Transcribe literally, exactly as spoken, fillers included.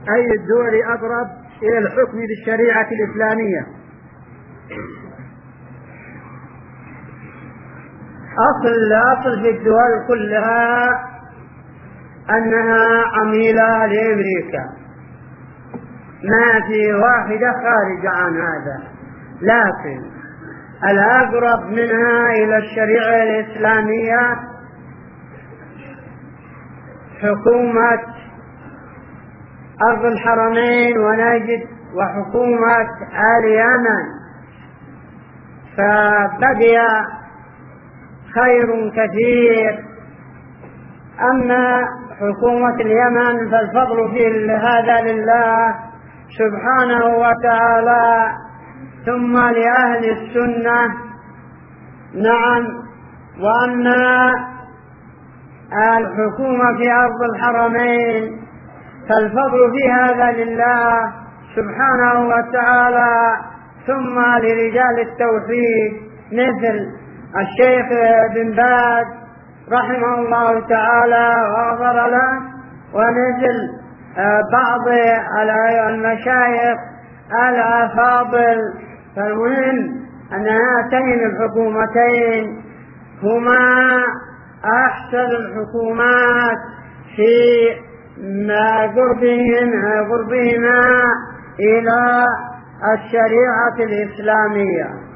أي الدول أقرب إلى الحكم بالشريعة الإسلامية؟ أصل الأصل في الدول كلها أنها عميلة لأمريكا، ما في واحدة خارج عن هذا، لكن الأقرب منها إلى الشريعة الإسلامية حكومة أرض الحرمين ونجد وحكومة آل يمن، فبقي خير كثير. أما حكومة اليمن فالفضل في هذا لله سبحانه وتعالى، ثم لأهل السنة. نعم، وأما الحكومة في أرض الحرمين فالفضل في هذا لله سبحانه وتعالى، ثم لرجال التوحيد مثل الشيخ بن باز رحمه الله تعالى وغفر له، ومثل بعض المشايخ الأفاضل. فالمهم أن هاتين الحكومتين هما أحسن الحكومات في قربهما إلى الشريعة الإسلامية.